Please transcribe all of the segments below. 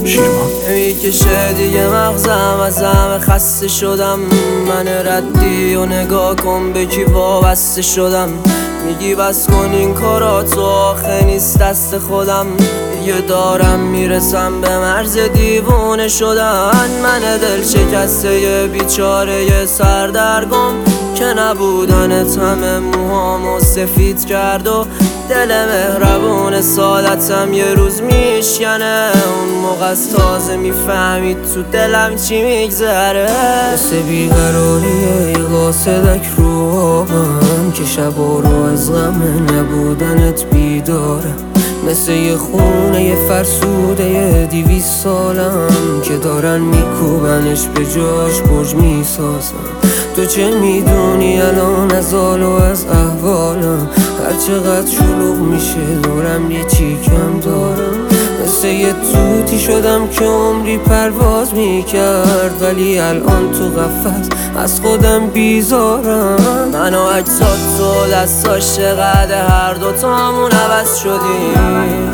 نمیکشه دیگه مغزم از همه خسته شدم. من ردی و نگاه کن به کی وابسته شدم. میگی بس کن این کاراتو آخه نیست دست خودم. دیگه دارم میرسم به مرز دیوونه شدن. من دل شکسته یه بیچاره یه سردرگم که نبودنت همه موهامو سفید کرد و دل مهربون سادتم یه روز میشکنه. اون موقع از تازه میفهمید تو دلم چی میگذره. مثل بیقراریه یه قاصدک رو آبم که شبا رو از غم نبودنت بیدارم. مثل یه خونه یه فرسوده یه 200 سالم که دارن میکوبنش به جاش برج میسازن. تو چه میدونی الان از حال و از احوالم؟ هرچقدر شلوغ میشه دورم یه چیکم دارم. مثل یه توتی شدم که عمری پرواز میکرد ولی الان تو قفس از خودم بیزارم. من و اجزاد تو دستاش چقدر هر دوتامون عوض شدیم.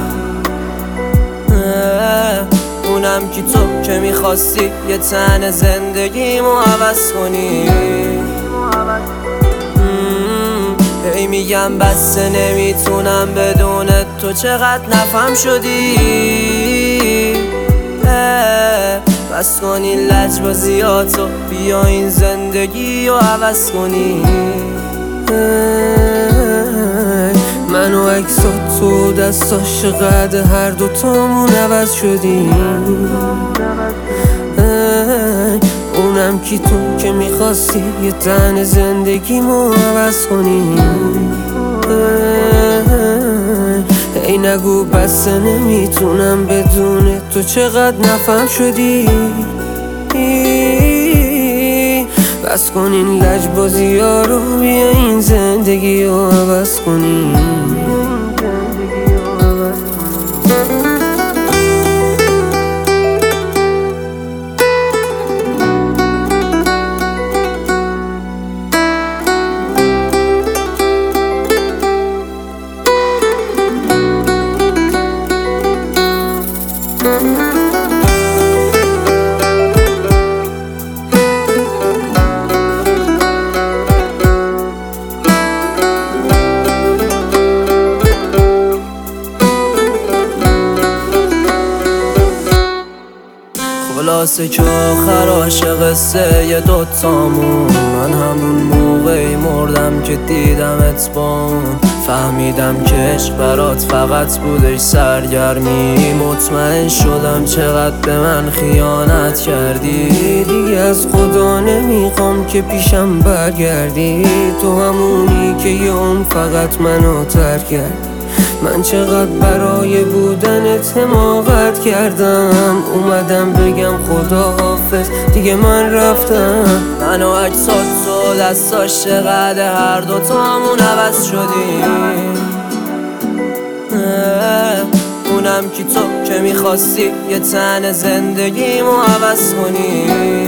اونم که تو که میخواستی یه تن زندگیمو عوض کنی. هی میگم بسه نمیتونم بدون تو چقدر نفهم شدی. بس کن این لجبازیاتو بیا این زندگی رو عوض کنی. من و عکسات تو دستاش قد هر دوتامون عوض شدیم. اونم کی تو که میخواستی یه تن زندگیمو عوض کنی. ای نگو بس نمیتونم بدون تو چقدر نفهم شدی. بس کن این لجبازی ها رو بیا این زندگی رو عوض کنی. خلاصه که آخر عاشق قصه یه دوتامون. من همون موقعی مردم که دیدمت با اون. فهمیدم که عشق برات فقط بودش سرگرمی. مطمئن شدم چقدر به من خیانت کردی. دیگه از خدا نمیخوام که پیشم برگردی. تو همونی که یه عمر فقط منو ترک کردی. من چقدر برای بودنت حماقت کردم. اومدم بگم خدا حافظ دیگه من رفتم. من و اجزاد تو دستاش چقدر هر دوتامون عوض شدیم. اونم کی تو که میخواستی یه تن زندگیمو عوض کنی.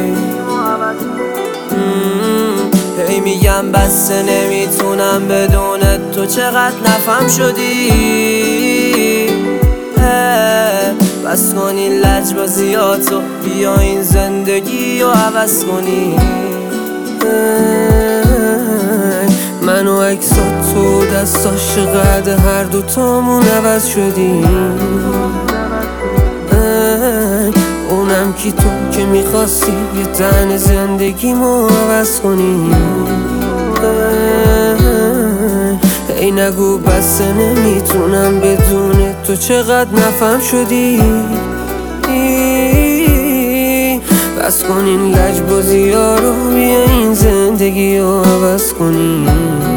هی میگم بسه نمیتونم بدون تو چقدر نفهم شدی. بس کن این لجبازیاتو بیا این زندگی رو عوض کنی. من و عکسات تو دستاش قد هر دوتامون عوض شدیم. اونم کی تو که میخواستی یه تن زندگیمو عوض کنی. ای نگو بس نمیتونم بدون تو چقدر نفهم شدی. بس کن این لجبازی ها رو بیا این زندگی رو عوض کنی.